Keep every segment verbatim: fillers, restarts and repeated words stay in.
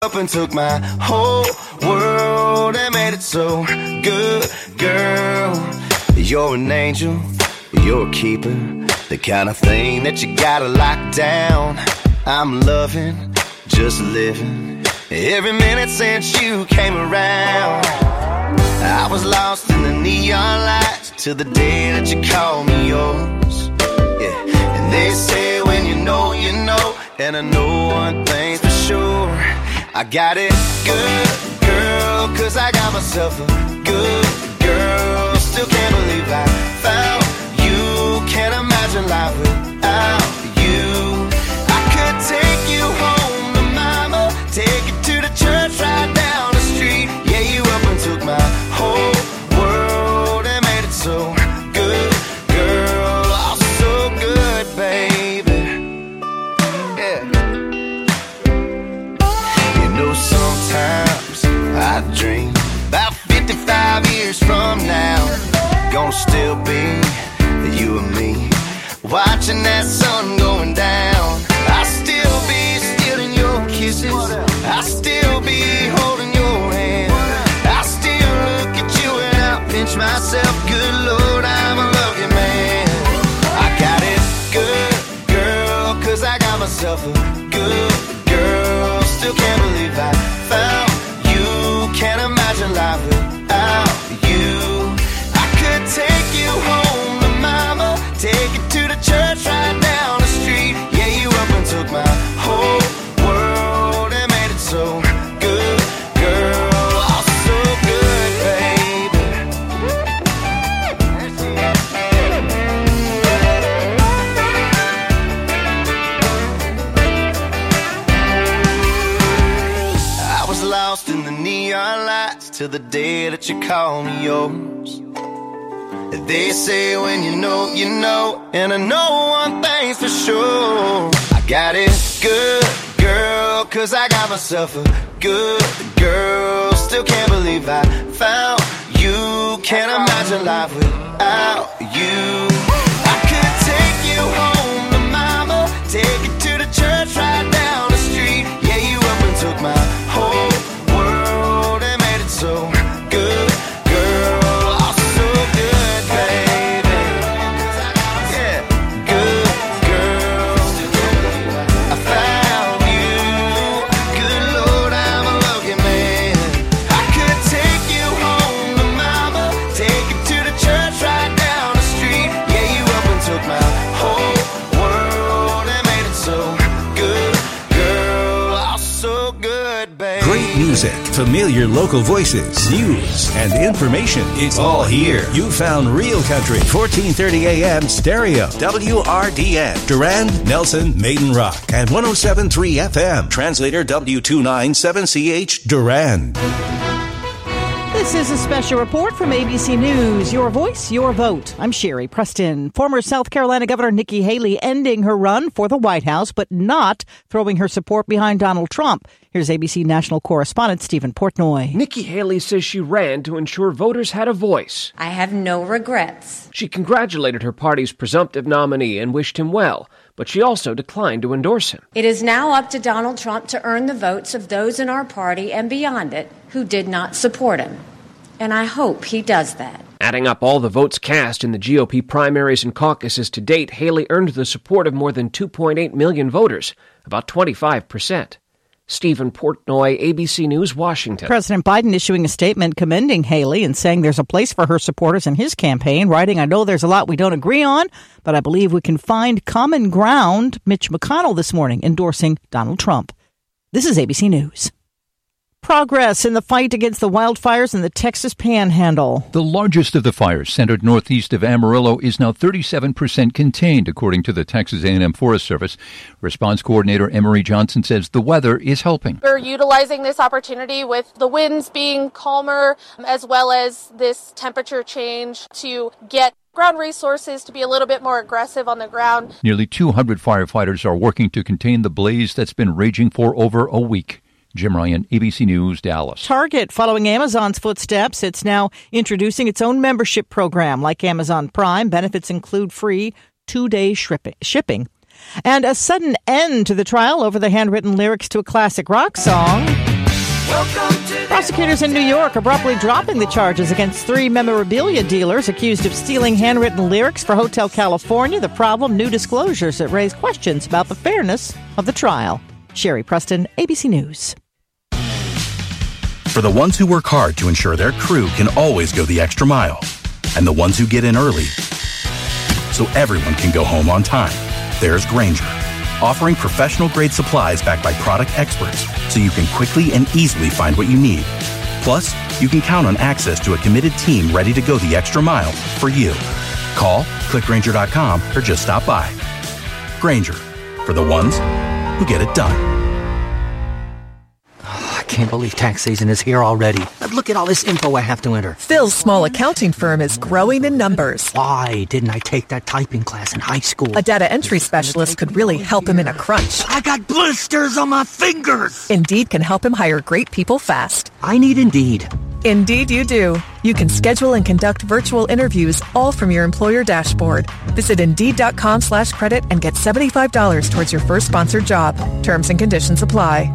Up and took my whole world and made it so good, girl. You're an angel, you're a keeper, the kind of thing that you gotta lock down. I'm loving, just living, every minute since you came around. I was lost in the neon lights till the day that you called me yours. Yeah, and they say when you know, you know, and I know one thing's for sure. I got it good, girl, cause I got myself a good girl. Still can't believe I found you. Can't imagine life without you. I could take you home to mama, take you to the church right down the street. Yeah, you up and took my whole world and made it so good, girl. Oh, so good, baby. Yeah. Sometimes I dream about fifty-five years from now, gonna still be you and me, watching that sun going down. I'll still be stealing your kisses, I'll still be holding your hand, I'll still look at you and I'll pinch myself. Good Lord, I'm a love you man. I got it good, girl, cause I got myself a good girl. Still can't believe I found you. Can't imagine life without you. I could take you home to mama, take you to the church right down the street. Yeah, you up and took my whole world and made it so good, girl. Oh, so good, baby. I was lost in the neon lights till the day that you call me yours. They say when you know, you know, and I know one thing's for sure. I got it good, girl, cause I got myself a good girl. Still can't believe I found you. Can't imagine life without you. I could take you home to mama, take you to the church right down the street. Yeah, you up and took my whole world and made it so good, girl. Oh, so good, baby. Yeah, good girl. I found you. Good Lord, I'm a lucky man. I could take you home to mama, take you to the church right down the street. Yeah, you up and took my whole world and made it so good, girl. Oh, so good, baby. Great music, familiar local voices, news, and information. It's all here. You found Real Country, fourteen thirty A M stereo, W R D N, Durand, Nelson, Maiden Rock, and one oh seven point three F M. Translator W two ninety-seven C H, Durand. This is a special report from A B C News. Your voice, your vote. I'm Sherry Preston. Former South Carolina Governor Nikki Haley ending her run for the White House, but not throwing her support behind Donald Trump. Here's A B C national correspondent Stephen Portnoy. Nikki Haley says she ran to ensure voters had a voice. I have no regrets. She congratulated her party's presumptive nominee and wished him well, but she also declined to endorse him. It is now up to Donald Trump to earn the votes of those in our party and beyond it who did not support him. And I hope he does that. Adding up all the votes cast in the G O P primaries and caucuses to date, Haley earned the support of more than two point eight million voters, about twenty-five percent. Stephen Portnoy, A B C News, Washington. President Biden issuing a statement commending Haley and saying there's a place for her supporters in his campaign, writing, I know there's a lot we don't agree on, but I believe we can find common ground. Mitch McConnell this morning endorsing Donald Trump. This is A B C News. Progress in the fight against the wildfires in the Texas Panhandle. The largest of the fires, centered northeast of Amarillo, is now thirty-seven percent contained, according to the Texas A and M Forest Service. Response Coordinator Emery Johnson says the weather is helping. We're utilizing this opportunity with the winds being calmer, as well as this temperature change, to get ground resources to be a little bit more aggressive on the ground. Nearly two hundred firefighters are working to contain the blaze that's been raging for over a week. Jim Ryan, A B C News, Dallas. Target, following Amazon's footsteps, it's now introducing its own membership program. Like Amazon Prime, benefits include free two-day shipping. And a sudden end to the trial over the handwritten lyrics to a classic rock song. Prosecutors in New York abruptly dropping the charges against three memorabilia dealers accused of stealing handwritten lyrics for Hotel California. The problem, new disclosures that raise questions about the fairness of the trial. Sherry Preston, A B C News. For the ones who work hard to ensure their crew can always go the extra mile, and the ones who get in early so everyone can go home on time, there's Grainger, offering professional-grade supplies backed by product experts so you can quickly and easily find what you need. Plus, you can count on access to a committed team ready to go the extra mile for you. Call, click Grainger dot com, or just stop by. Grainger, for the ones who get it done. I can't believe tax season is here already. Look at all this info I have to enter. Phil's small accounting firm is growing in numbers. Why didn't I take that typing class in high school? A data entry specialist could really help him in a crunch. I got blisters on my fingers. Indeed can help him hire great people fast. I need Indeed. Indeed you do. You can schedule and conduct virtual interviews all from your employer dashboard. Visit Indeed.com slash credit and get seventy-five dollars towards your first sponsored job. Terms and conditions apply.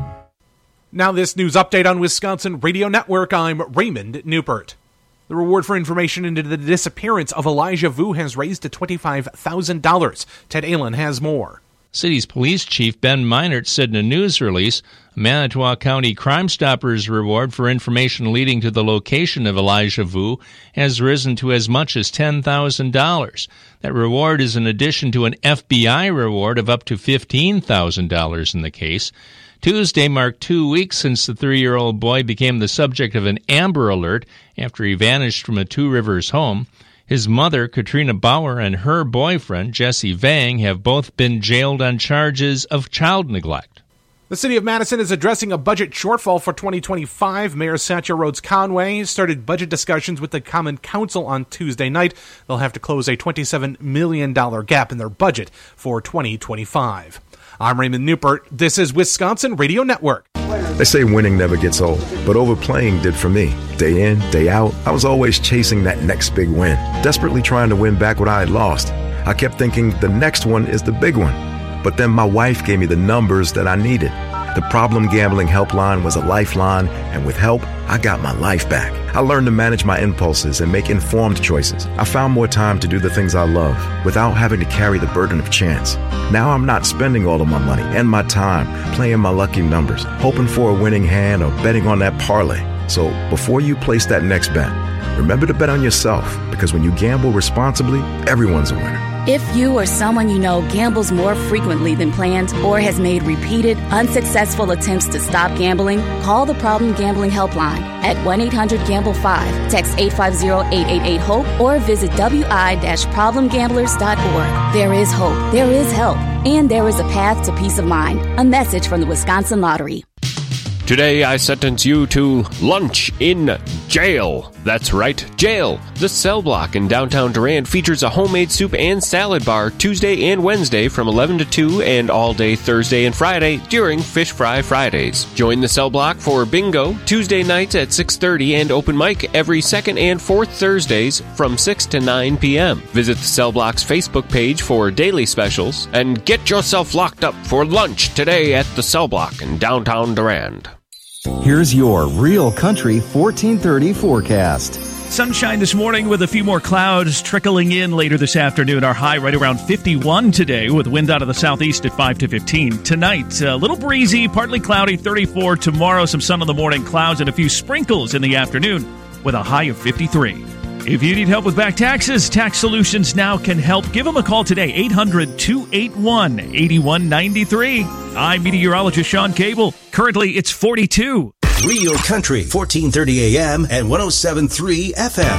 Now this news update on Wisconsin Radio Network. I'm Raymond Newport. The reward for information into the disappearance of Elijah Vu has raised to twenty-five thousand dollars. Ted Allen has more. City's police chief Ben Meinert said in a news release, a Manitowoc County Crime Stoppers reward for information leading to the location of Elijah Vu has risen to as much as ten thousand dollars. That reward is in addition to an F B I reward of up to fifteen thousand dollars in the case. Tuesday marked two weeks since the three-year-old boy became the subject of an Amber Alert after he vanished from a Two Rivers home. His mother, Katrina Bauer, and her boyfriend, Jesse Vang, have both been jailed on charges of child neglect. The City of Madison is addressing a budget shortfall for twenty twenty-five. Mayor Satya Rhodes Conway started budget discussions with the Common Council on Tuesday night. They'll have to close a twenty-seven million dollars gap in their budget for twenty twenty-five. I'm Raymond Newport. This is Wisconsin Radio Network. They say winning never gets old, but overplaying did for me. Day in, day out, I was always chasing that next big win, desperately trying to win back what I had lost. I kept thinking the next one is the big one. But then my wife gave me the numbers that I needed. The Problem Gambling Helpline was a lifeline, and with help, I got my life back. I learned to manage my impulses and make informed choices. I found more time to do the things I love without having to carry the burden of chance. Now I'm not spending all of my money and my time playing my lucky numbers, hoping for a winning hand or betting on that parlay. So before you place that next bet, remember to bet on yourself, because when you gamble responsibly, everyone's a winner. If you or someone you know gambles more frequently than planned or has made repeated unsuccessful attempts to stop gambling, call the Problem Gambling Helpline at one eight hundred gamble five, text eight five zero, eight eight eight, HOPE, or visit w i dash problem gamblers dot org. There is hope, there is help, and there is a path to peace of mind. A message from the Wisconsin Lottery. Today I sentence you to lunch in jail. That's right, jail. The Cell Block in downtown Durand features a homemade soup and salad bar Tuesday and Wednesday from eleven to two and all day Thursday and Friday during Fish Fry Fridays. Join the Cell Block for bingo Tuesday nights at six thirty and open mic every second and fourth Thursdays from six to nine p.m. Visit the Cell Block's Facebook page for daily specials and get yourself locked up for lunch today at the Cell Block in downtown Durand. Here's your Real Country fourteen thirty forecast. Sunshine this morning with a few more clouds trickling in later this afternoon. Our high right around fifty-one today with wind out of the southeast at five to fifteen. Tonight, a little breezy, partly cloudy, thirty-four. Tomorrow, some sun in the morning, clouds, and a few sprinkles in the afternoon with a high of fifty-three. If you need help with back taxes, Tax Solutions Now can help. Give them a call today, eight hundred, two eight one, eight one nine three. I'm meteorologist Sean Cable. Currently, it's forty-two. Real Country, fourteen thirty A M and one oh seven point three F M.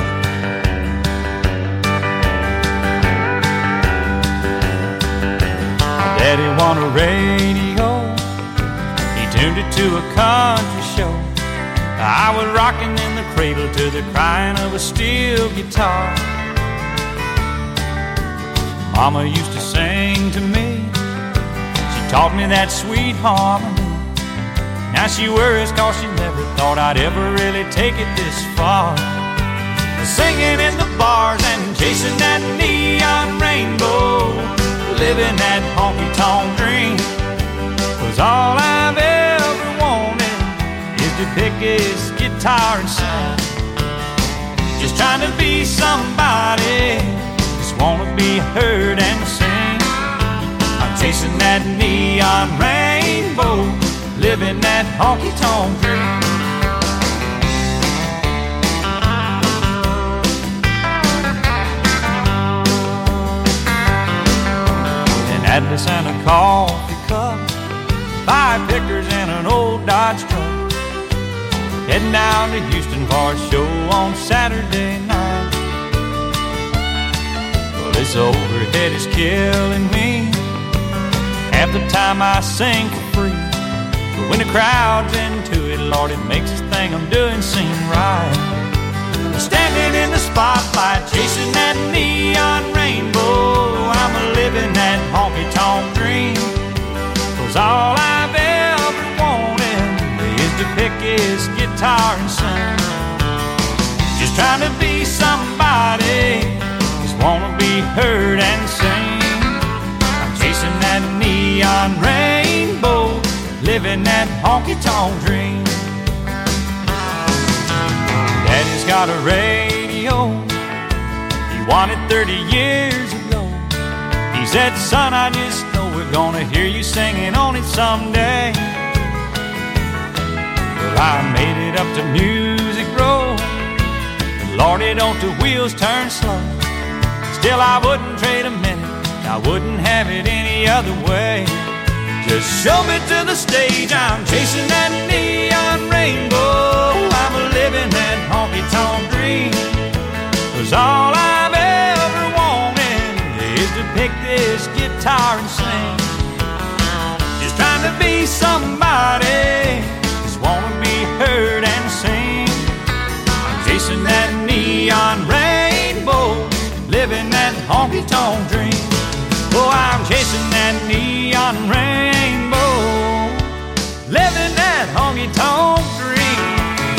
Daddy want a radio. He tuned it to a country show. I was rocking in the cradle to the crying of a steel guitar. Mama used to sing to me. She taught me that sweet harmony. Now she worries cause she never thought I'd ever really take it this far. Singing in the bars and chasing that neon rainbow, living that honky-tonk dream was all I've ever wanted, is to pick his guitar and sing. Just trying to be somebody, just wanna be heard and sing. I'm chasing that neon rainbow, living that honky-tonk dream. An atlas and a coffee cup, five pickers and an old Dodge truck. Heading down to Houston for a show on Saturday night. Well, this overhead is killing me. Half the time I sing for free, but when the crowd's into it, Lord, it makes this thing I'm doing seem right. Standing in the spotlight, chasing that neon rainbow, I'm living that honky-tonk dream. 'Cause all I've ever wanted is to pick his guitar and sing. Just trying to be somebody, just wanna be heard and sing. I'm chasing that neon rainbow, living that honky-tonk dream. Daddy's got a radio, he won it thirty years ago. He said, son, I just know we're gonna hear you singing on it someday. Well, I made it up to Music Row, Lordy, don't the wheels turn slow. Still, I wouldn't trade a minute, I wouldn't have it any other way. Just show me to the stage, I'm chasing that neon rainbow, I'm living that honky-tonk dream. 'Cause all I've ever wanted is to pick this guitar and sing. Just trying to be somebody, just wanna be heard and sing. I'm chasing that neon rainbow, living that honky-tonk dream. Oh, I'm chasing that neon rainbow, living that honky-tonk dream.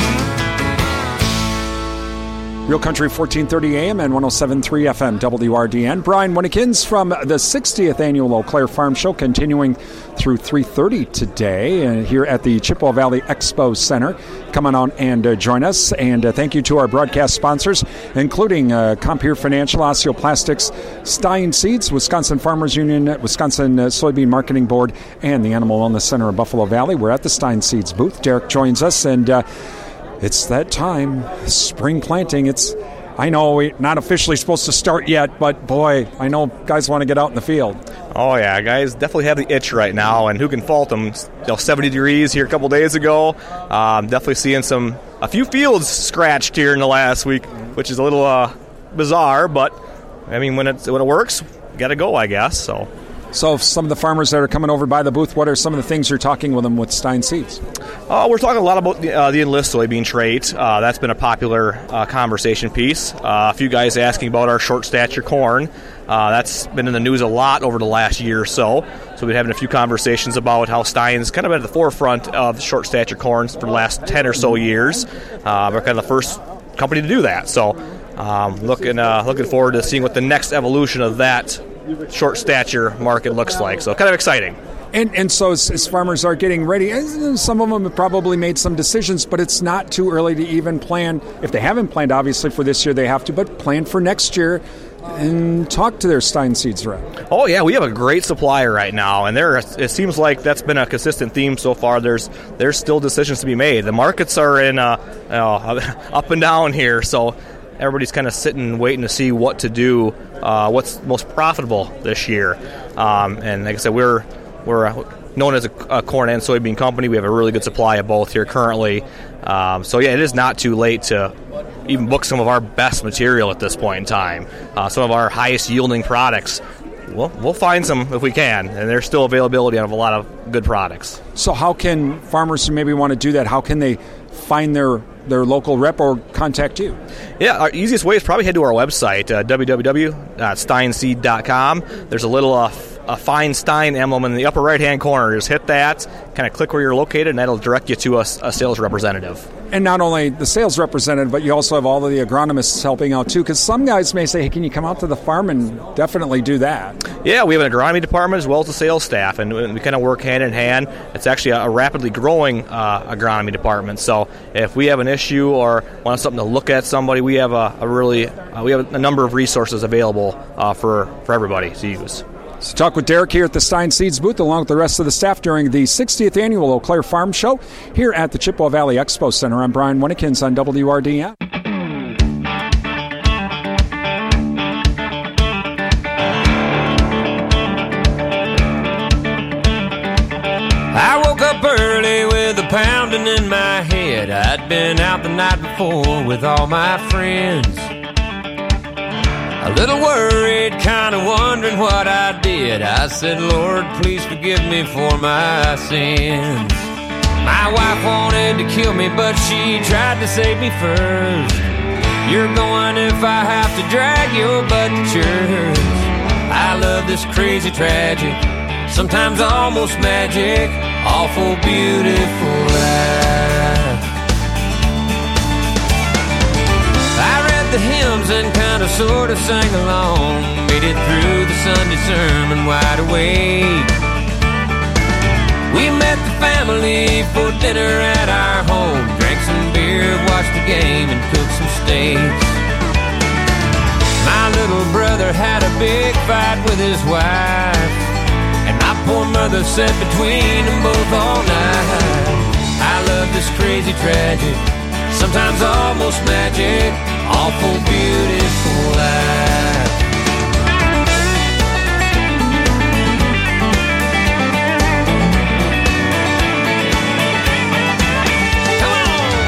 Real Country fourteen thirty A M and one oh seven point three F M W R D N. Brian Winnekins from the sixtieth Annual Eau Claire Farm Show, continuing through three thirty today uh, here at the Chippewa Valley Expo Center. Come on out and uh, join us. And uh, thank you to our broadcast sponsors, including uh, Compeer Financial, Osteoplastics, Stein Seeds, Wisconsin Farmers Union, Wisconsin uh, Soybean Marketing Board, and the Animal Wellness Center of Buffalo Valley. We're at the Stein Seeds booth. Derek joins us, and uh, it's that time, spring planting. It's, I know we're not officially supposed to start yet, but boy, I know guys want to get out in the field. Oh yeah, guys definitely have the itch right now, and who can fault them? You know, seventy degrees here a couple days ago. Um, definitely seeing some a few fields scratched here in the last week, which is a little uh, bizarre, but I mean when it when it works, you got to go, I guess. So. So some of the farmers that are coming over by the booth, what are some of the things you're talking with them with Stein Seeds? Uh, we're talking a lot about the, uh, the Enlist soybean trait. Uh, that's been a popular uh, conversation piece. Uh, a few guys asking about our short stature corn. Uh, that's been in the news a lot over the last year or so. So we've been having a few conversations about how Stein's kind of at the forefront of short stature corns for the last ten or so years. Uh, we're kind of the first company to do that. So um, looking uh, looking forward to seeing what the next evolution of that short stature market looks like. So kind of exciting. And and so as, as farmers are getting ready, some of them have probably made some decisions, but it's not too early to even plan. If they haven't planned, obviously, for this year, they have to, but plan for next year and talk to their Stein Seeds rep. Oh, yeah, we have a great supplier right now, and there it seems like that's been a consistent theme so far. There's there's still decisions to be made. The markets are in uh, uh, up and down here, so everybody's kind of sitting waiting to see what to do, uh, what's most profitable this year. Um, and like I said, we're we're known as a, a corn and soybean company. We have a really good supply of both here currently. Um, so, yeah, it is not too late to even book some of our best material at this point in time. Uh, some of our highest yielding products, we'll, we'll find some if we can, and there's still availability of a lot of good products. So how can farmers who maybe want to do that, how can they find their their local rep or contact you? Yeah, our easiest way is probably head to our website, uh, w w w dot stein seed dot com. There's a little uh, a Feinstein emblem in the upper right-hand corner. Just hit that, kind of click where you're located, and that'll direct you to a, a sales representative. And not only the sales representative, but you also have all of the agronomists helping out too, because some guys may say, hey, can you come out to the farm, and definitely do that. Yeah, we have an agronomy department as well as the sales staff, and we kind of work hand in hand. It's actually a rapidly growing uh, agronomy department, so if we have an issue or want something to look at somebody, we have a, a really uh, we have a number of resources available uh, for, for everybody to use. So talk with Derek here at the Stein Seeds booth along with the rest of the staff during the sixtieth Annual Eau Claire Farm Show here at the Chippewa Valley Expo Center. I'm Brian Winnikins on W R D N. I woke up early with a pounding in my head. I'd been out the night before with all my friends. A little worried, kind of wondering what I did. I said, Lord, please forgive me for my sins. My wife wanted to kill me, but she tried to save me first. You're going if I have to drag your butt to church. I love this crazy, tragic, sometimes almost magic, awful, beautiful life. I read the hymns and kind of sort of sang along, made it through the Sunday sermon wide awake. We met the family for dinner at our home, drank some beer, watched the game, and cooked some steaks. My little brother had a big fight with his wife, and my poor mother sat between them both all night. I love this crazy, tragic, sometimes almost magic, awful, beautiful life. Come on!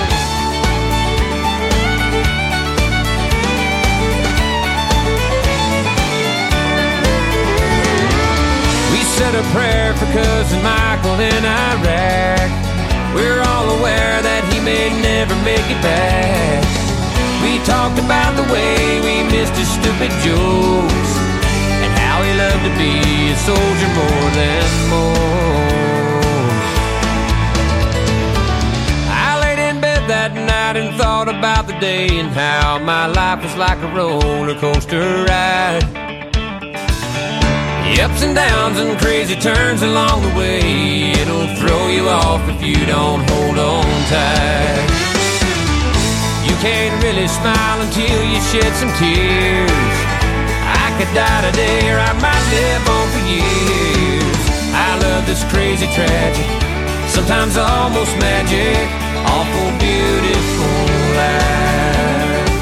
We said a prayer for cousin Michael in Iraq. We're all aware that he may never make it back. We talked about the way we missed his stupid jokes and how he loved to be a soldier more than most. I laid in bed that night and thought about the day and how my life was like a roller coaster ride. The ups and downs and crazy turns along the way, it'll throw you off if you don't hold on tight. You can't really smile until you shed some tears. I could die today or I might live on for years. I love this crazy, tragic, sometimes almost magic, awful, beautiful life.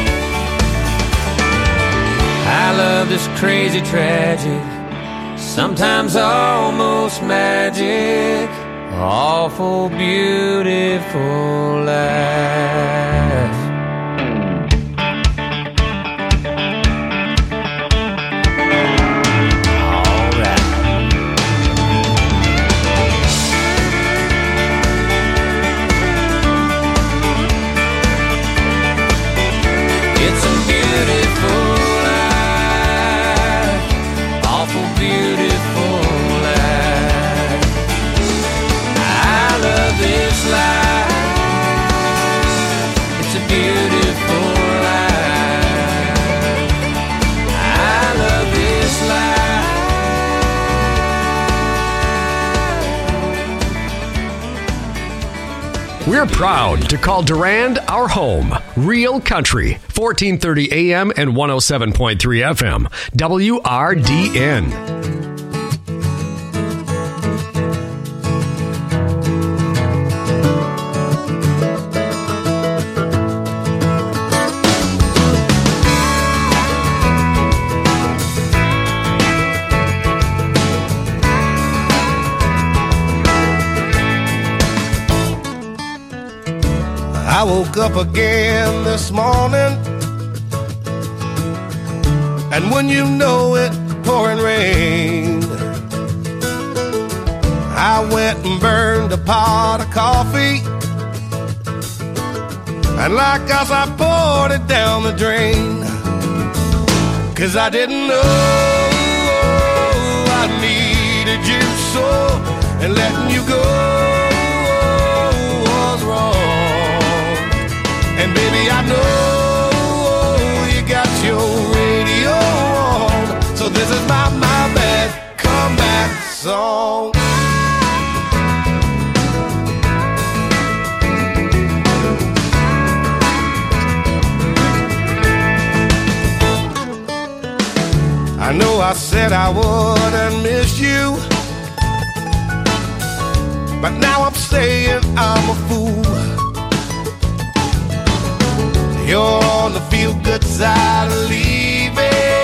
I love this crazy, tragic, sometimes almost magic, awful, beautiful life. We're proud to call Durand our home. Real Country, fourteen thirty A M and one oh seven point three F M. W R D N. I woke up again this morning, and when you know it, pouring rain. I went and burned a pot of coffee, and like us I poured it down the drain. Cause I didn't know I'd you so, and letting you go was wrong. And baby, I know you got your radio on, so this is my, my bad comeback song. I know I said I wouldn't miss you, but now I'm saying I'm a fool. You're on the feel-good side of leaving,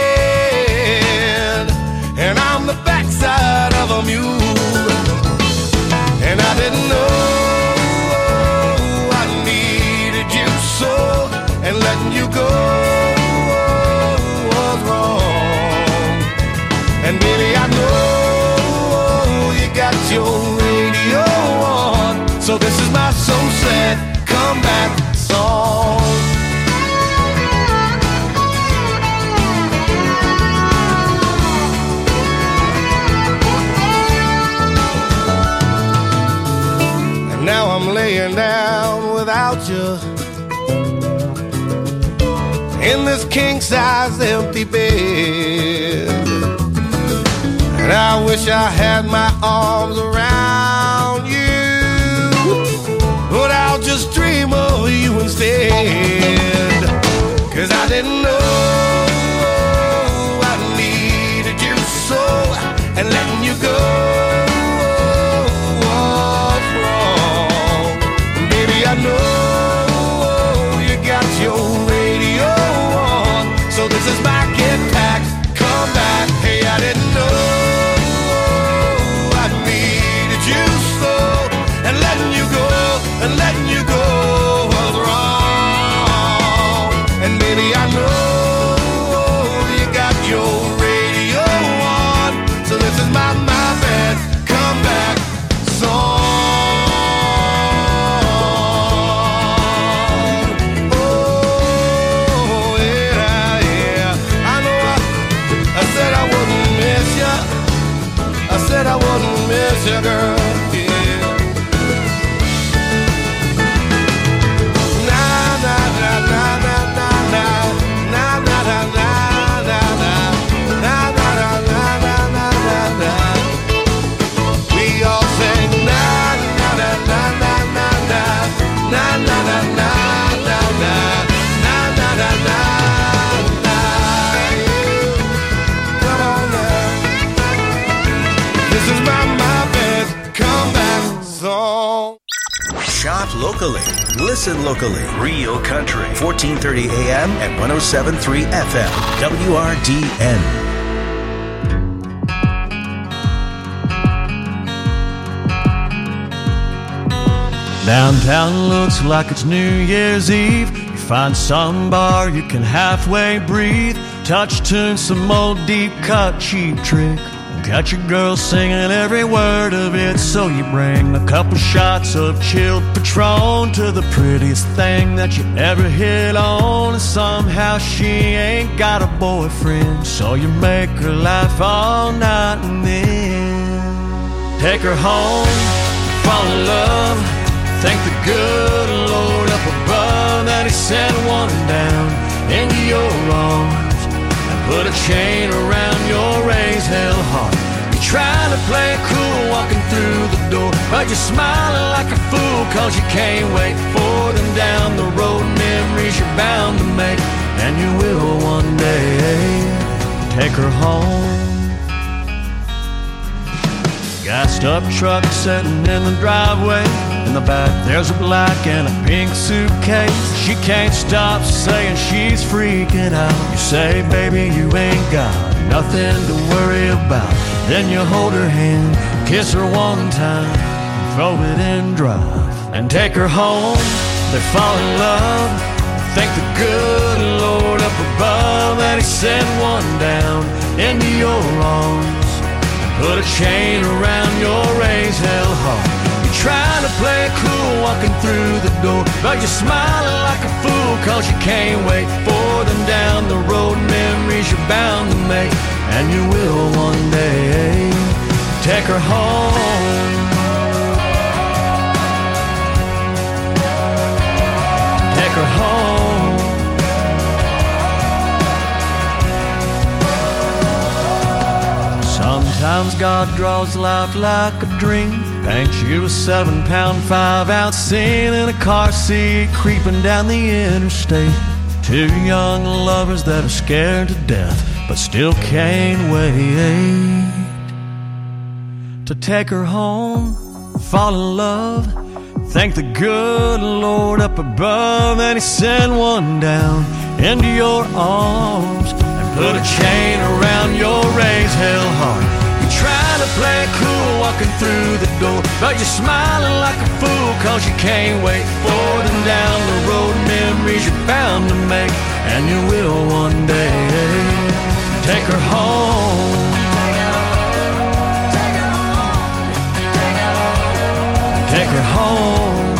and I'm the backside of a mule. And I didn't know I needed you so, and letting you go was wrong. And baby, I know you got your radio on, so this is my so sad comeback song. And now I'm laying down without you in this king-size empty bed. And I wish I had my arms around you, but I'll just dream of you instead. Cause I didn't know I needed you so, and letting you go was wrong. Baby, I know you got your radio on, so this is my get back, come back. Hey, I didn't know and letting you go was wrong. And baby, I know you got your radio on, so this is my, my bad comeback song. Oh, yeah, yeah. I know I, I said I wouldn't miss you. I said I wouldn't miss you, girl. Shop locally. Listen locally. Real Country. fourteen thirty A M and one oh seven point three F M. W R D N. Downtown looks like it's New Year's Eve. You find some bar you can halfway breathe. Touch tune some old deep cut cheap trick. Got your girl singing every word of it, so you bring a couple shots of chilled Patron to the prettiest thing that you ever hit on. And somehow she ain't got a boyfriend, so you make her laugh all night and then take her home, fall in love. Thank the good Lord up above that he sent one down into your arms and put a chain around your raised hell heart. You're trying to play it cool walking through the door, but you're smiling like a fool cause you can't wait for them down the road. Memories you're bound to make, and you will one day take her home. Gassed up truck sitting in the driveway. In the back there's a black and a pink suitcase. She can't stop saying she's freaking out. You say, baby, you ain't got nothing to worry about. Then you hold her hand, kiss her one time, and throw it in drive and take her home. They fall in love. Thank the good Lord up above that he sent one down into your arms. Put a chain around your raised hell heart. You're trying to play it cool walking through the door, but you're smiling like a fool cause you can't wait for them down the road. Memories you're bound to make, and you will one day take her home. Take her home. Sometimes God draws life like a dream. Paints you a seven pound, five ounce scene in a car seat, creeping down the interstate. Two young lovers that are scared to death, but still can't wait to take her home, fall in love, thank the good Lord up above, and He sent one down into your arms and put a chain around your raised hell heart. You try to play it cool walking through the door, but you're smiling like a fool cause you can't wait for them down the road. Memories you're bound to make, and you will one day. Take her home. Take her home.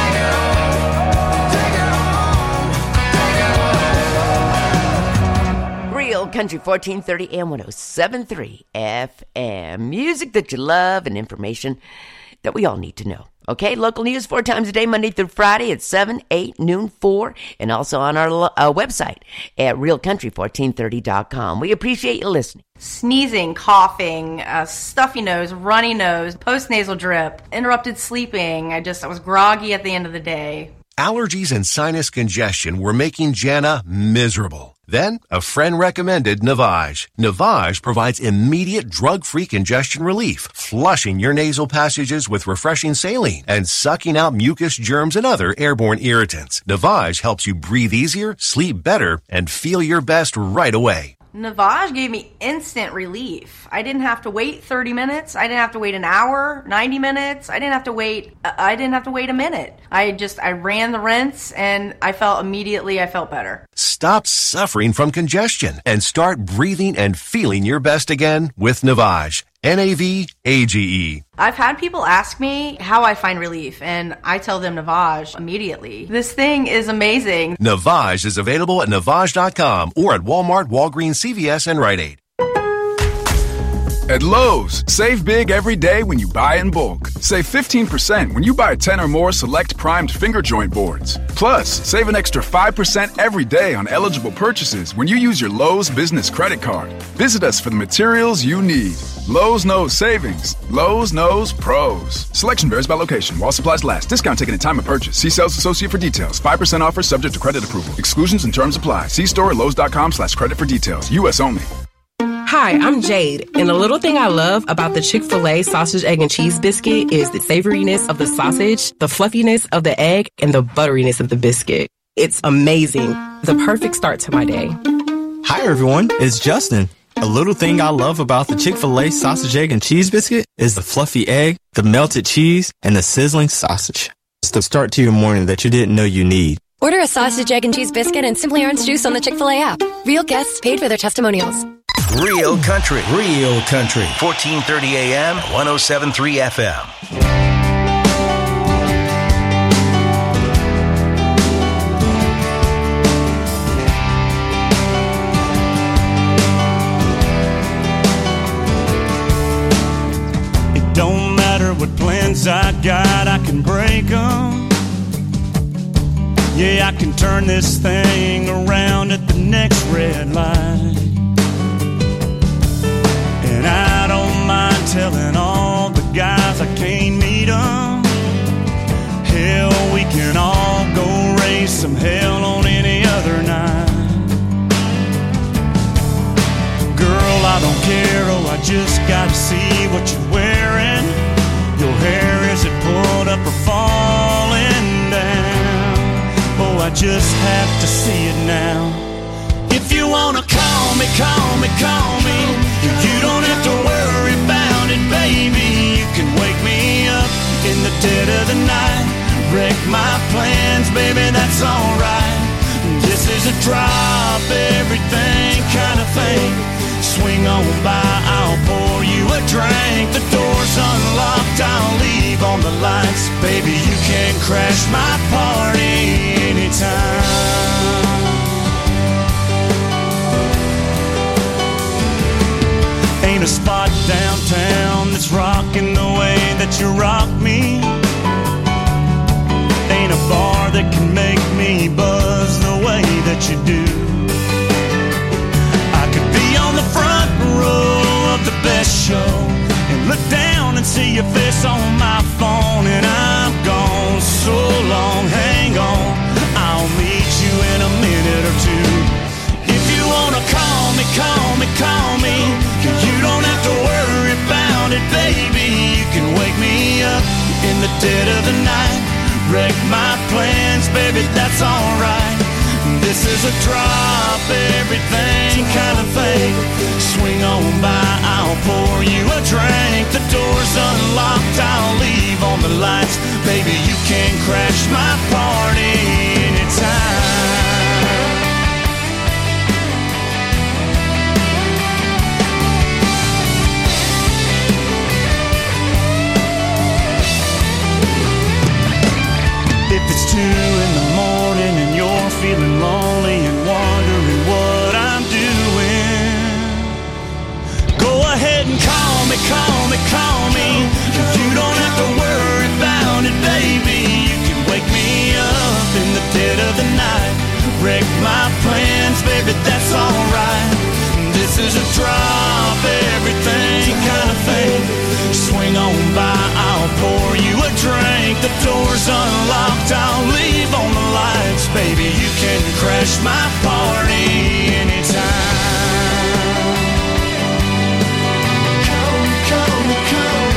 Real Country fourteen thirty A M one oh seven point three F M. Music that you love and information that we all need to know. Okay, local news four times a day, Monday through Friday at seven, eight, noon, four, and also on our uh, website at real country fourteen thirty dot com. We appreciate you listening. Sneezing, coughing, uh, stuffy nose, runny nose, post-nasal drip, interrupted sleeping. I just, I was groggy at the end of the day. Allergies and sinus congestion were making Jana miserable. Then, a friend recommended Navage. Navage provides immediate drug-free congestion relief, flushing your nasal passages with refreshing saline and sucking out mucus, germs, and other airborne irritants. Navage helps you breathe easier, sleep better, and feel your best right away. Navage gave me instant relief. I didn't have to wait thirty minutes. I didn't have to wait an hour, ninety minutes. I didn't have to wait, I didn't have to wait a minute. I just, I ran the rinse and I felt immediately, I felt better. Stop suffering from congestion and start breathing and feeling your best again with Navage. N A V A G E. I've had people ask me how I find relief, and I tell them Navage immediately. This thing is amazing. Navage is available at Navage dot com or at Walmart, Walgreens, C V S, and Rite Aid. At Lowe's, save big every day when you buy in bulk. Save fifteen percent when you buy ten or more select primed finger joint boards. Plus, save an extra five percent every day on eligible purchases when you use your Lowe's business credit card. Visit us for the materials you need. Lowe's knows savings. Lowe's knows pros. Selection varies by location. While supplies last. Discount taken at time of purchase. See sales associate for details. five percent offer subject to credit approval. Exclusions and terms apply. See store at Lowe's.com slash credit for details. U S only. Hi, I'm Jade, and the little thing I love about the Chick-fil-A sausage, egg, and cheese biscuit is the savoriness of the sausage, the fluffiness of the egg, and the butteriness of the biscuit. It's amazing. The perfect start to my day. Hi, everyone. It's Justin. A little thing I love about the Chick-fil-A sausage, egg, and cheese biscuit is the fluffy egg, the melted cheese, and the sizzling sausage. It's the start to your morning that you didn't know you need. Order a sausage, egg, and cheese biscuit and Simply Orange juice on the Chick-fil-A app. Real guests paid for their testimonials. Real Country. Real Country. fourteen thirty A M, one oh seven point three F M. It don't matter what plans I got, I can break them. Yeah, I can turn this thing around at the next red light. And I don't mind telling all the guys I can't meet them. Hell, we can all go raise some hell on any other night. Girl, I don't care, oh, I just gotta see what you're wearing. Your hair, is it pulled up or falling down? Oh, I just have to see it now. If you wanna call me, call me, call me. You don't have to worry about it, baby. You can wake me up in the dead of the night. Wreck my plans, baby, that's alright. This is a drop everything kind of thing. Swing on by, I'll pour you a drink. The door's unlocked, I'll leave on the lights. Baby, you can crash my party anytime. Ain't a spot downtown that's that can make me buzz the way that you do. I could be on the front row of the best show and look down and see your face on my phone, and I'm gone so long, hang on, I'll meet you in a minute or two. If you wanna call me, call me, call me, you don't have to worry about it, baby. You can wake me up in the dead of the night, wreck my plans, baby, that's alright. This is a drop everything kind of thing. Swing on by, I'll pour you a drink. The door's unlocked, I'll leave on the lights. Baby, you can crash my party anytime. If it's two in the morning and you're feeling lonely and wondering what I'm doing, go ahead and call me, call me, call me. You don't have to worry about it, baby. You can wake me up in the dead of the night, wreck my plans, baby, that's alright. This is a drop everything kind of thing. Swing on by, I'll pour you a drink. The door's unlocked, I'll leave on the lights. Baby, you can crash my party anytime. Come, come, come.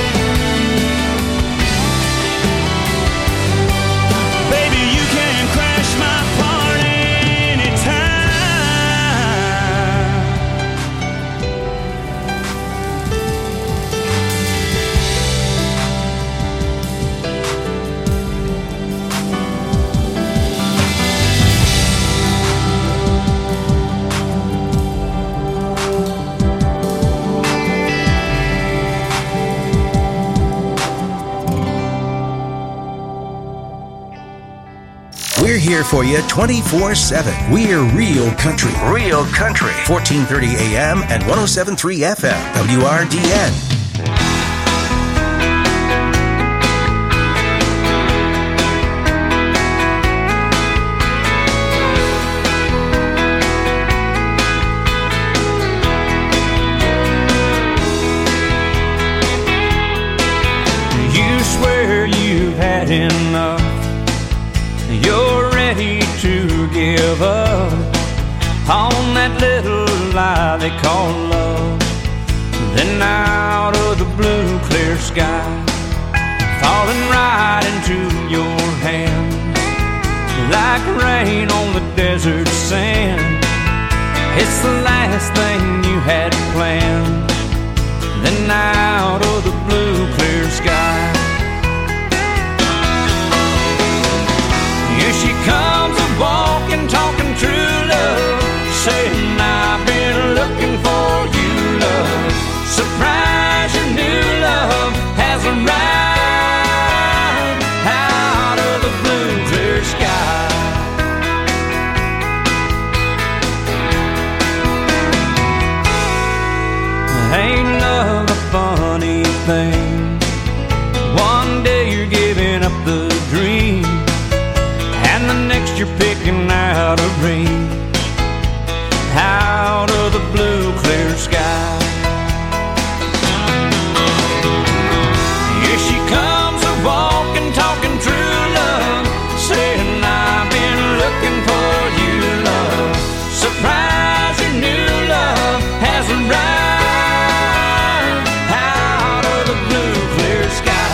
Baby, you can crash my party anytime. We're here for you twenty-four seven. We're Real Country. Real Country. fourteen thirty A M and one oh seven point three F M. W R D N. You swear you've had enough, you're ready to give up on that little lie they call love. Then out of the blue clear sky, falling right into your hand, like rain on the desert sand. It's the last thing you had planned. Then out of the blue clear sky, here she comes a-walking, talking true love, saying I've been looking for you, love. Surprise, your new love has arrived out of the blue clear sky. Ain't love a funny thing? One day you're giving up the dream, and the next you're picking out a ring out of the blue clear sky. Here she comes a-walking, talking true love, saying I've been looking for you, love. Surprise, your new love has arrived out of the blue clear sky.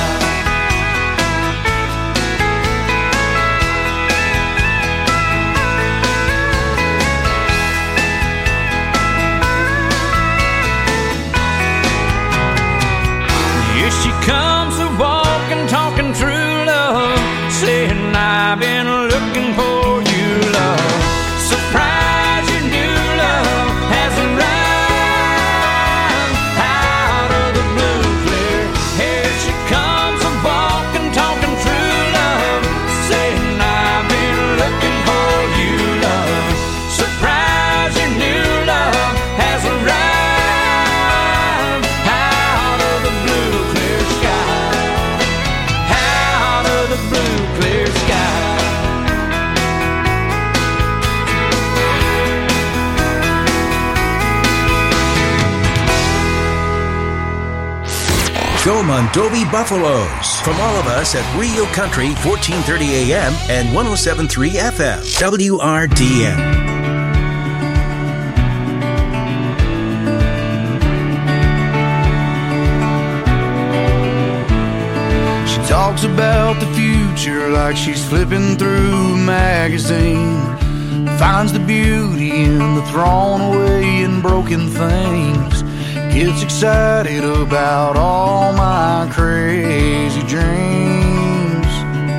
Go Mondovi Buffaloes. From all of us at Real Country, fourteen thirty A M and one oh seven point three F M, W R D N. Talks about the future like she's flipping through a magazine. Finds the beauty in the thrown away and broken things. Gets excited about all my crazy dreams.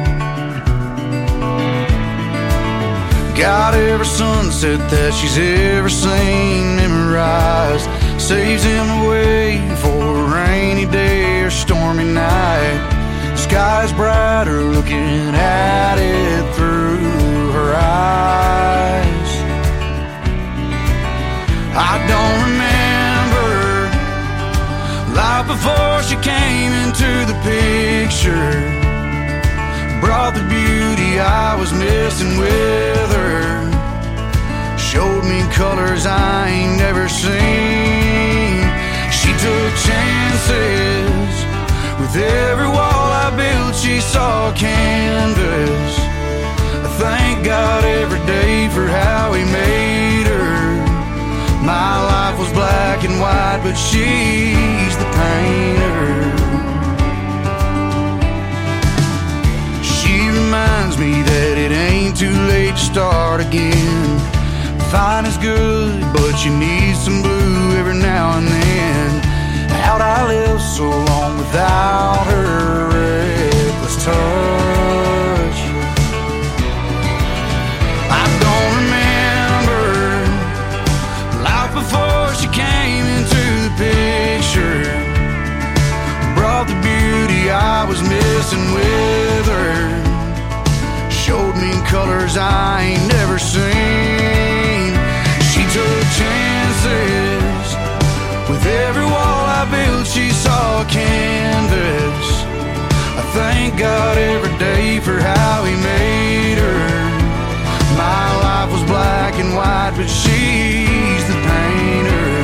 Got every sunset that she's ever seen memorized. Saves him away for a rainy day or stormy night. Sky's brighter looking at it through her eyes. I don't remember life before she came into the picture. Brought the beauty I was missing with her. Showed me colors I ain't never seen. She took chances. With every wall I built, she saw a canvas. I thank God every day for how He made her. My life was black and white, but she's the painter. She reminds me that it ain't too late to start again. Fine is good, but you need some blue every now and then. How'd I live so long without her reckless touch? I don't remember life before she came into the picture. Brought the beauty I was missing with her. Showed me colors I ain't never seen. She took chances. With every wall I built, she saw a canvas. I thank God every day for how He made her. My life was black and white, but she's the painter.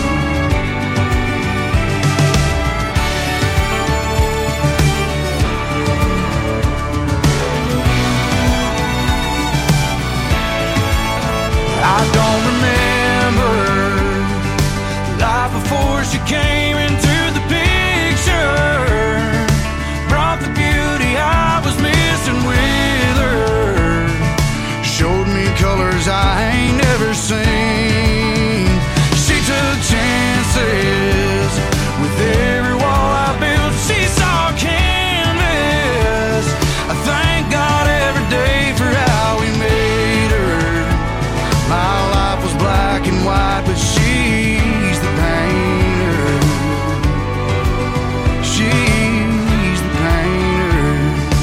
I don't remember life before she came into the picture. Brought the beauty I was missing with her. Showed me colors I ain't never seen. She took chances. With every wall I built, she saw canvas. I thank God every day for how He made her. My life was black and white, but she's the painter. She's the painter.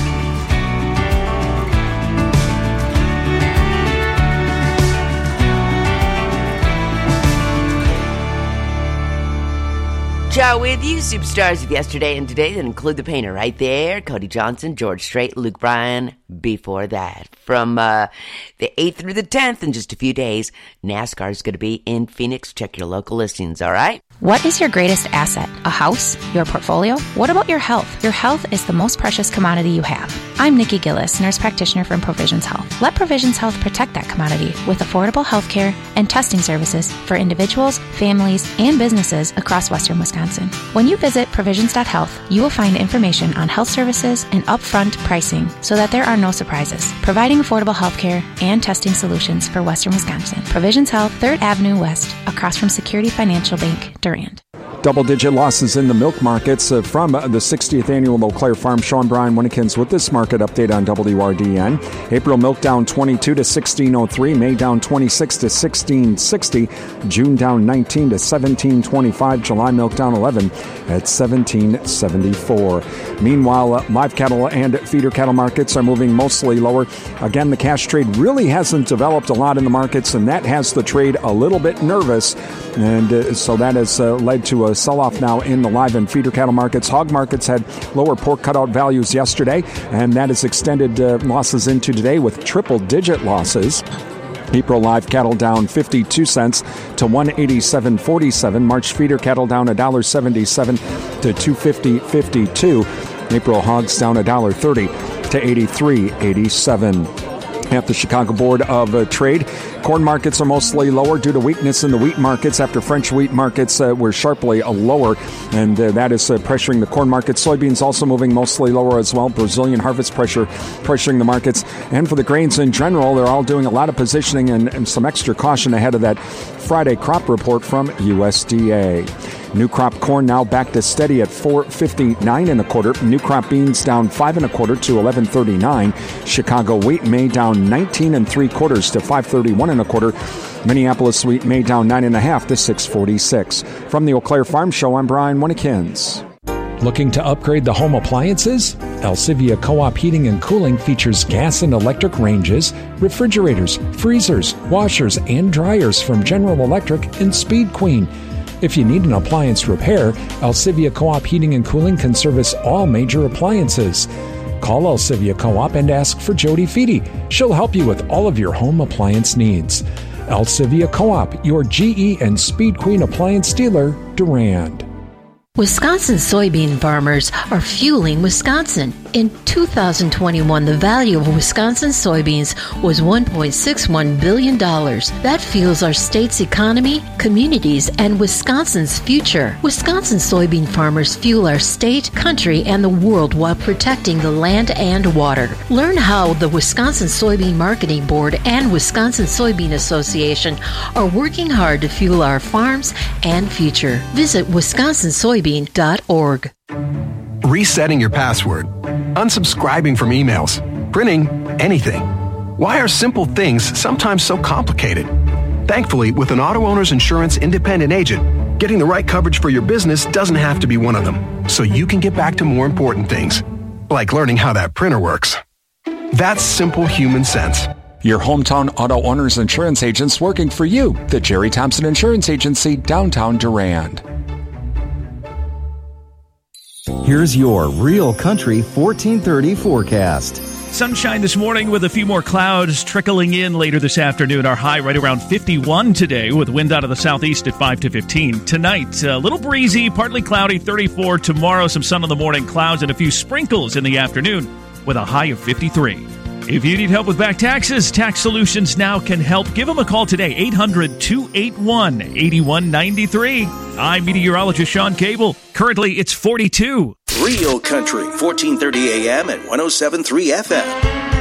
Ciao with you, superstars of yesterday and today that include the painter right there, Cody Johnson, George Strait, Luke Bryan. Before that, from uh, the eighth through the tenth in just a few days, NASCAR is going to be in Phoenix. Check your local listings, all right? What is your greatest asset? A house? Your portfolio? What about your health? Your health is the most precious commodity you have. I'm Nikki Gillis, nurse practitioner from Provisions Health. Let Provisions Health protect that commodity with affordable health care and testing services for individuals, families, and businesses across western Wisconsin. When you visit provisions dot health, you will find information on health services and upfront pricing so that there are no surprises, providing affordable health care and testing solutions for western Wisconsin. Provisions Health, third Avenue West, across from Security Financial Bank, Durand. Double-digit losses in the milk markets uh, from uh, the sixtieth Annual Eau Claire Farm Show. I'm Brian Winnekins with this market update on W R D N. April milk down twenty-two to sixteen oh three. May down twenty-six to sixteen sixty. June down nineteen to seventeen twenty-five. July milk down eleven at seventeen seventy-four. Meanwhile, uh, live cattle and feeder cattle markets are moving mostly lower. Again, the cash trade really hasn't developed a lot in the markets, and that has the trade a little bit nervous. And uh, so that has uh, led to a sell-off now in the live and feeder cattle markets. Hog markets had lower pork cutout values yesterday, and that has extended uh, losses into today with triple-digit losses. April live cattle down fifty-two cents to one eighty-seven forty-seven. March feeder cattle down one seventy-seven to two fifty fifty-two. April hogs down one thirty to eighty-three eighty-seven. At the Chicago Board of uh, Trade, corn markets are mostly lower due to weakness in the wheat markets after French wheat markets uh, were sharply uh, lower, and uh, that is uh, pressuring the corn market. Soybeans also moving mostly lower as well. Brazilian harvest pressure pressuring the markets. And for the grains in general, they're all doing a lot of positioning and, and some extra caution ahead of that Friday crop report from U S D A. New crop corn now back to steady at four fifty-nine and a quarter. New crop beans down five and a quarter to eleven thirty-nine. Chicago wheat May down nineteen and three quarters to five thirty-one and a quarter. Minneapolis wheat May down nine and a half to six forty-six. From the Eau Claire Farm Show, I'm Brian Winnikins. Looking to upgrade the home appliances? Alcivia Co-op Heating and Cooling features gas and electric ranges, refrigerators, freezers, washers, and dryers from General Electric and Speed Queen. If you need an appliance repair, Alcivia Co-op Heating and Cooling can service all major appliances. Call Alcivia Co-op and ask for Jody Feedy. She'll help you with all of your home appliance needs. Alcivia Co-op, your G E and Speed Queen appliance dealer, Durand. Wisconsin soybean farmers are fueling Wisconsin. In two thousand twenty-one, the value of Wisconsin soybeans was one point six one billion dollars. That fuels our state's economy, communities, and Wisconsin's future. Wisconsin soybean farmers fuel our state, country, and the world while protecting the land and water. Learn how the Wisconsin Soybean Marketing Board and Wisconsin Soybean Association are working hard to fuel our farms and future. Visit wisconsin soybean dot org. Resetting your password, unsubscribing from emails, printing anything. Why are simple things sometimes so complicated? Thankfully, with an auto owner's insurance independent agent, getting the right coverage for your business doesn't have to be one of them, so you can get back to more important things, like learning how that printer works. That's simple human sense. Your hometown auto owner's insurance agents working for you. The Jerry Thompson Insurance Agency, downtown Durand. Here's your Real Country fourteen thirty forecast. Sunshine this morning with a few more clouds trickling in later this afternoon. Our high right around fifty-one today with wind out of the southeast at five to fifteen. Tonight, a little breezy, partly cloudy, thirty-four. Tomorrow, some sun in the morning, clouds, and a few sprinkles in the afternoon with a high of fifty-three. If you need help with back taxes, Tax Solutions Now can help. Give them a call today, eight hundred, two eight one, eight one nine three. I'm meteorologist Sean Cable. Currently, it's forty-two. Real Country, fourteen thirty A M and one oh seven point three F M.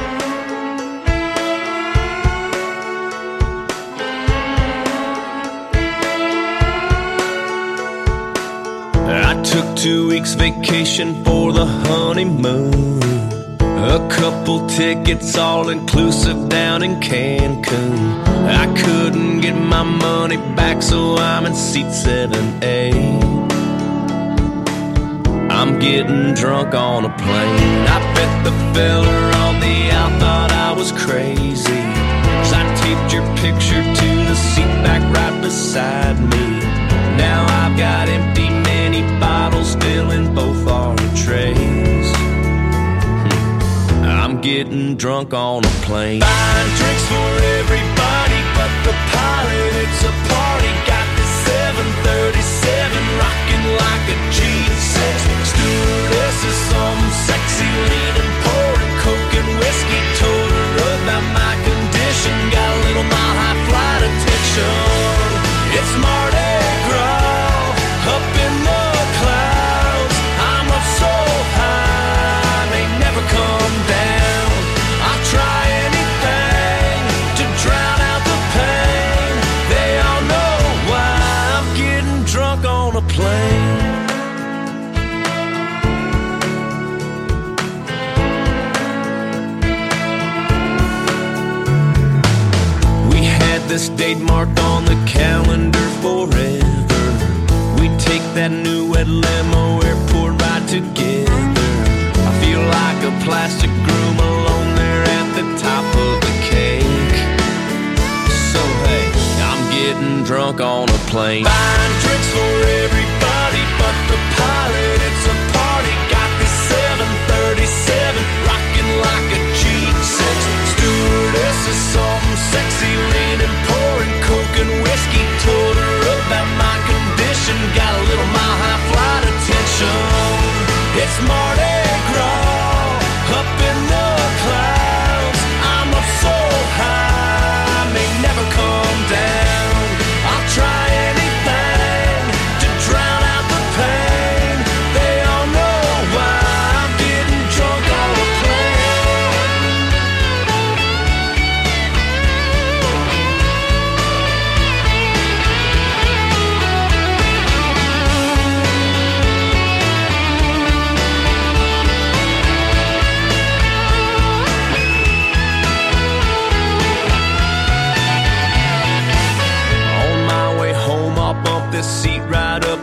I took two weeks vacation for the honeymoon. A couple tickets all inclusive down in Cancun. I couldn't get my money back, so I'm in seat seven A. I'm getting drunk on a plane. I bet the fella on the out thought I was crazy, 'cause I taped your picture to the seat back right beside me. Now I've got empty mini bottles filling both our trays. I'm getting drunk on a plane. Buying drinks for everybody but the pilot. It's a party. Got this seven thirty-seven rocking like a G six. Stewardess is some sexy leaning, pouring coke and whiskey. Told her about my condition. Got a little mile high flight attention. It's Mardi Gras up in the clouds. I'm up so high, may never come down. I'll try anything to drown out the pain. They all know why I'm getting drunk on a plane. We had this date marked on the calendar forever. We take that new wet limo airport ride together. I feel like a plastic groom alone there at the top of the cake. So hey, I'm getting drunk on a plane. Buying drinks for everybody but the pilot. It's a party. Got this seven thirty-seven rocking like a G six. Stewardess is some sexy lady.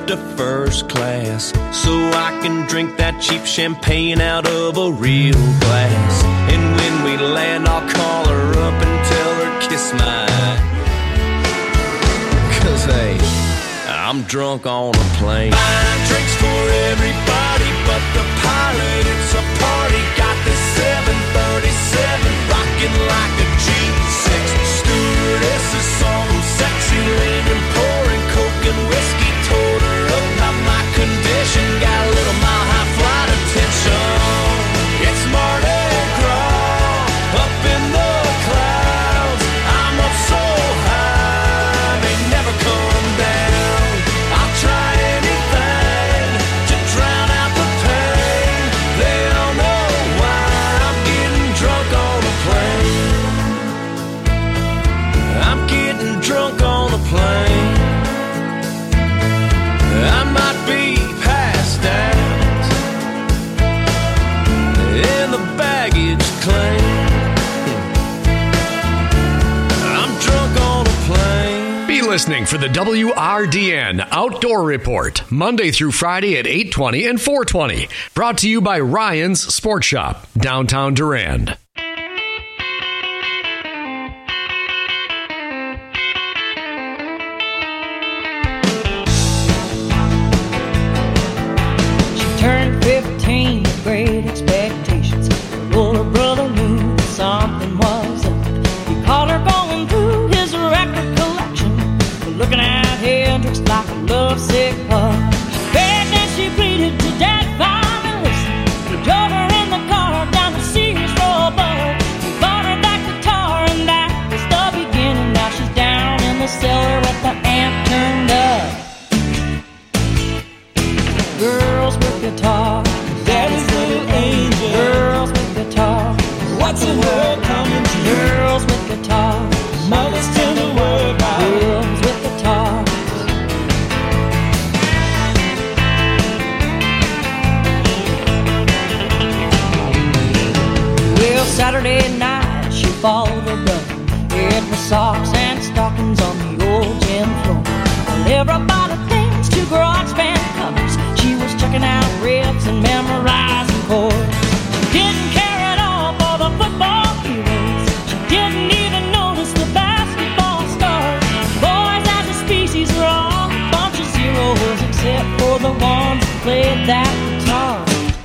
to first class so I can drink that cheap champagne out of a real glass. And when we land, I'll call her up and tell her kiss my eye. 'Cause hey, I'm drunk on a plane. Buying drinks for everybody but the pilot. It's a party. Got the seven thirty-seven rocking like a G six. Stewardess is some sexy lady pouring coke and whiskey. Told her about my condition. Got a little mile high flight attention. It's Mardi Gras up in the clouds. I'm up so high, may never come down. I'll try anything to drown out the pain. They don't know why I'm getting drunk on a plane. I'm getting drunk on a plane. I might be passed out in the baggage claim. I'm drunk on a plane. Be listening for the W R D N Outdoor Report, Monday through Friday at eight twenty and four twenty. Brought to you by Ryan's Sport Shop, downtown Durand. Turned fifteen with great expectations. Her older brother knew that something was up. He caught her going through his record collection, looking at Hendrix like a lovesick pup. She begged and she pleaded to Dad finally listen. He drove her in the car down the Sears Roebuck. He bought her that guitar and that was the beginning. Now she's down in the cellar with the amp turned up. Girls with guitar, Daddy's little angel. Girls with guitar, what's the world coming to? Girls with guitar, mother's tender word about. Girls with guitar. Well, Saturday night she followed her brother in the socks and stockings on the old gym floor. Well, everybody thinks two garage band covers. She was checking out riffs and memorizing chords. She didn't care at all for the football heroes. She didn't even notice the basketball stars. Boys as a species are all a bunch of zeros, except for the ones who played that guitar.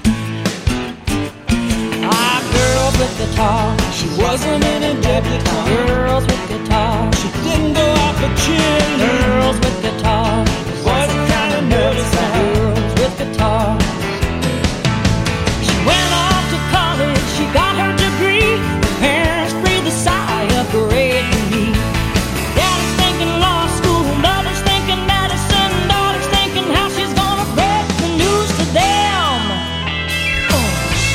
Ah, girls with guitar. She wasn't in a debutante. Girls with guitar. She didn't go out for chin. Girls with guitar. Wasn't kind of nervous. Girls with guitar. She went off to college. She got her degree. Her parents breathed a sigh of great relief. Daddy's thinking law school. Mother's thinking medicine. Daughter's thinking how she's gonna break the news to them. Oh.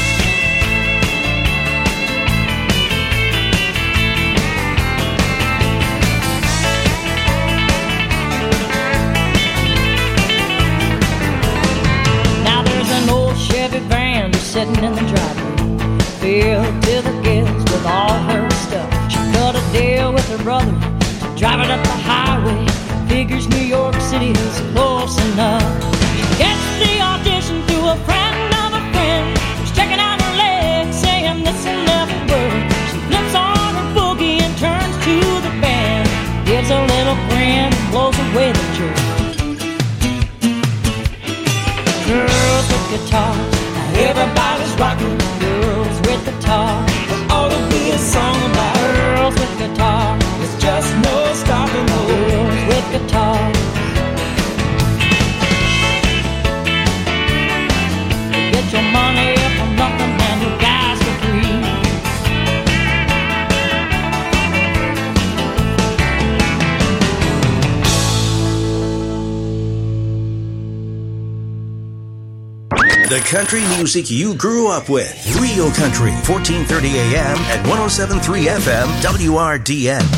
Chevy van sitting in the driveway, filled to the gills with all her stuff. She cut a deal with her brother to drive it up the highway. Figures New York City is close enough. She gets the audition through a friend of a friend who's checking out her legs, saying this will never work. She flips on her boogie and turns to the band, gives a little grin, blows away the jerk. Girls with guitars, everybody's rocking. Girls with guitars, there ought to be a song about girls with guitars. There's just no stopping girls with guitars. You get your money for nothing and your guys for free. The country music you grew up with. Real Country, fourteen thirty A M and one oh seven point three F M, W R D N.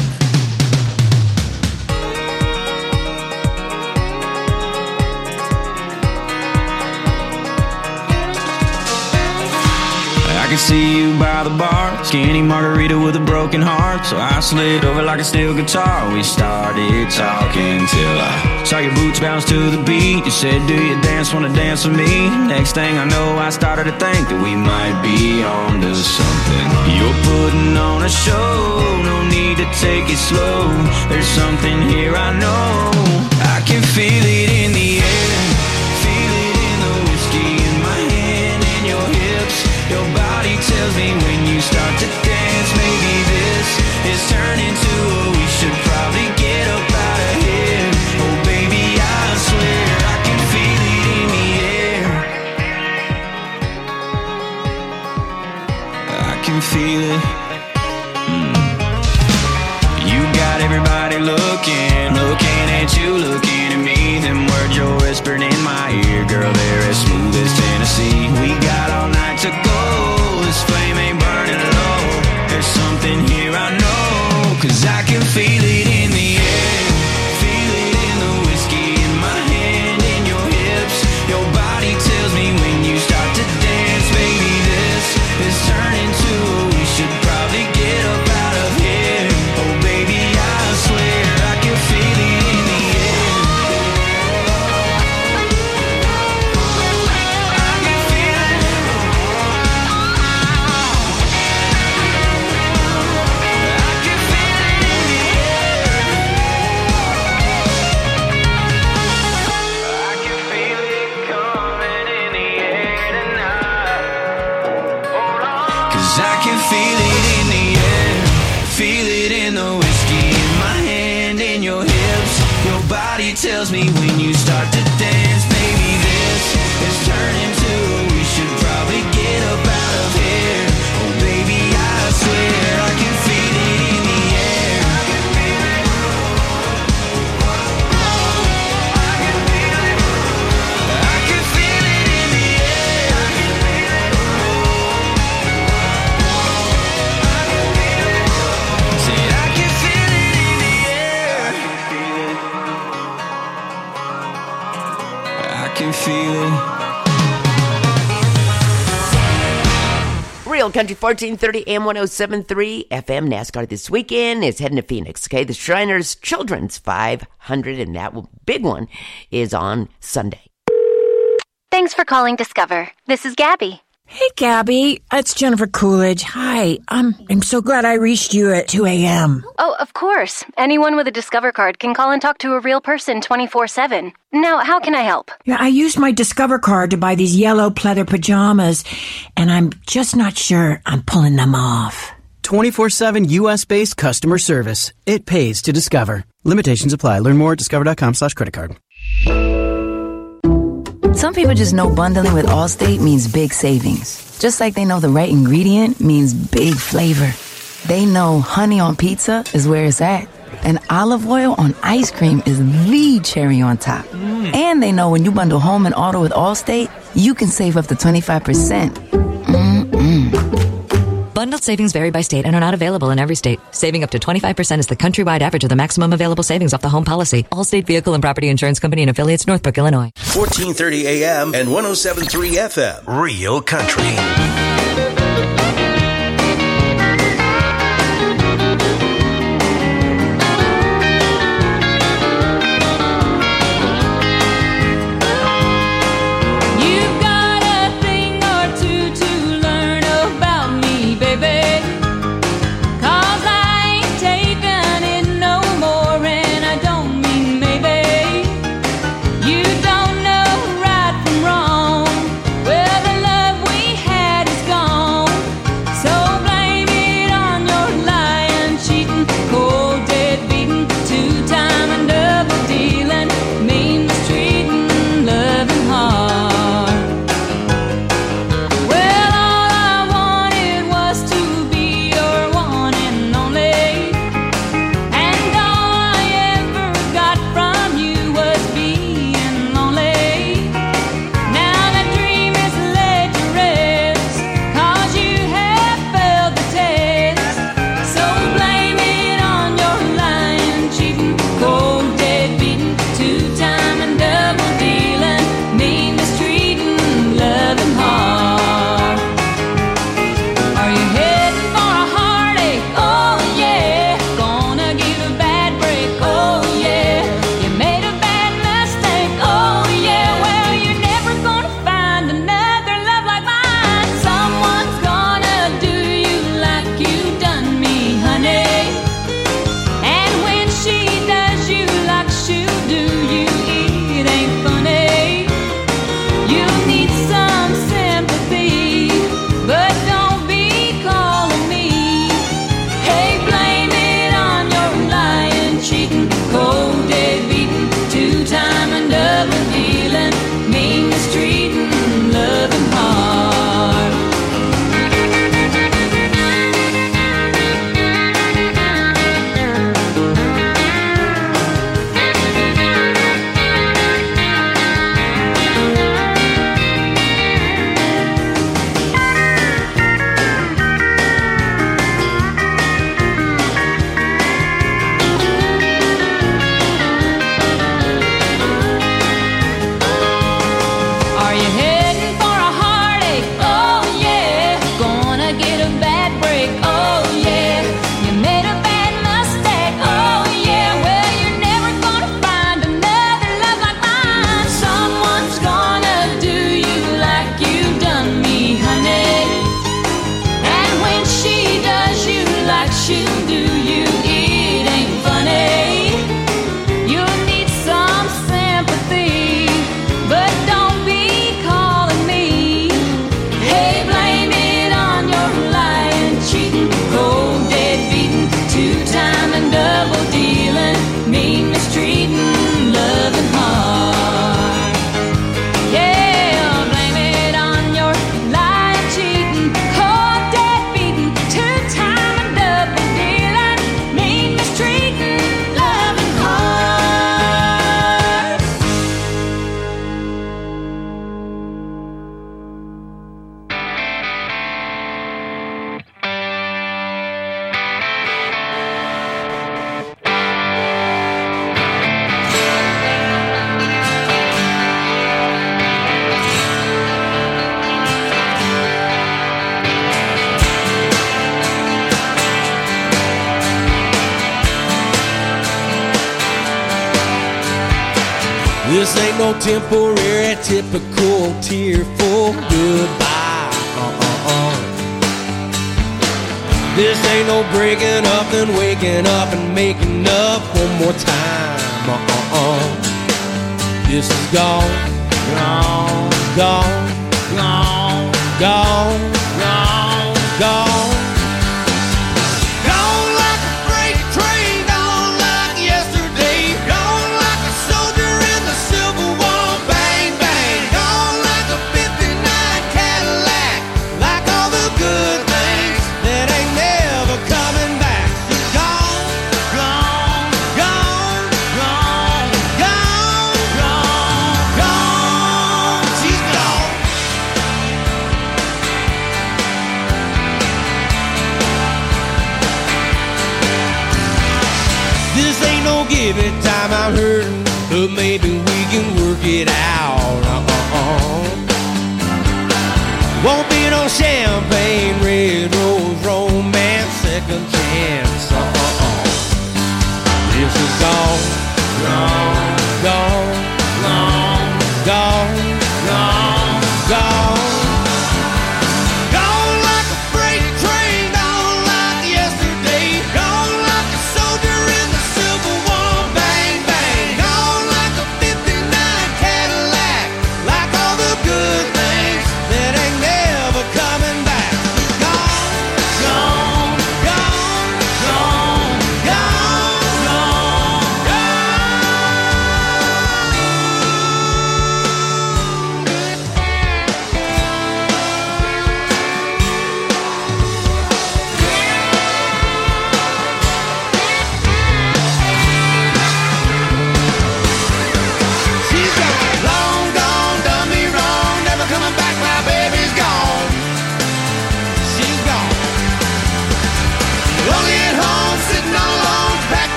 I could see you by the bar, skinny margarita with a broken heart. So I slid over like a steel guitar. We started talking till I saw your boots bounce to the beat. You said, do you dance, wanna dance with me? Next thing I know, I started to think that we might be on to something. You're putting on a show, no need to take it slow. There's something here I know. I can feel it in the air, feel it in the whiskey in my hand and your hips. Your body tells me when you start to dance, maybe this is turning to a we should probably get up out of here. Oh baby, I swear I can feel it in the air. I can feel it. Mm. You got everybody looking, looking at you, looking at me. Them words you're whispering in my ear, girl, they're as smooth as Tennessee. We got all night to go, this flame ain't burning low. There's something here I know, cause I can feel it in the air, feel it in the whiskey in my hand and your hips. Your body tells me when you start to dance, baby, this is turning to a we should probably get up out of here. Oh baby, I swear I can feel it in the air. I can feel it. I can feel it in the air. I can feel it coming in the air tonight. Hold on. Cause I can feel it in the air, feel it in the whiskey in my hand and your hips. Your body tells me when you start to dance, baby, this is turning to we should probably get up out of here. Oh baby, I swear I can feel it in the air. I can feel it. I can feel it. I can feel it in the air. I can feel it. I can feel it. Say I can feel it in the air. I can feel it. Real Country fourteen thirty A M one oh seven point three F M. NASCAR this weekend is heading to Phoenix. Okay, the Shriners Children's five hundred, and that big one is on Sunday. Thanks for calling Discover. This is Gabby. Hey, Gabby. It's Jennifer Coolidge. Hi. Um, I'm so glad I reached you at two a.m. Oh, of course. Anyone with a Discover card can call and talk to a real person twenty-four seven. Now, how can I help? Yeah, I used my Discover card to buy these yellow pleather pajamas, and I'm just not sure I'm pulling them off. twenty-four seven U S-based customer service. It pays to Discover. Limitations apply. Learn more at discover.com slash credit card. Some people just know bundling with Allstate means big savings. Just like they know the right ingredient means big flavor. They know honey on pizza is where it's at. And olive oil on ice cream is the cherry on top. Mm. And they know when you bundle home and auto with Allstate, you can save up to twenty-five percent. Mm-mm. Bundled savings vary by state and are not available in every state. Saving up to twenty-five percent is the countrywide average of the maximum available savings off the home policy. Allstate Vehicle and Property Insurance Company and affiliates, Northbrook, Illinois. fourteen thirty A M and one oh seven point three F M. Real Country. You don't know right from wrong. Well, the love we had is This ain't no temporary, typical, tearful goodbye. Uh-uh-uh. This ain't no breaking up and waking up and making up one more time. Uh-uh-uh. This is gone, gone, gone, gone, gone, gone, gone. Gone like a freight train, gone like yesterday. Gone like a soldier in the Civil War, bang, bang. Gone like a fifty-nine Cadillac, like all the good things that ain't never coming back. She's gone, gone, gone, gone, gone, gone, gone. She's gone. This ain't no give it time, I'm hurting, but maybe we can work it out. Uh-uh-uh. Won't be no champagne red rose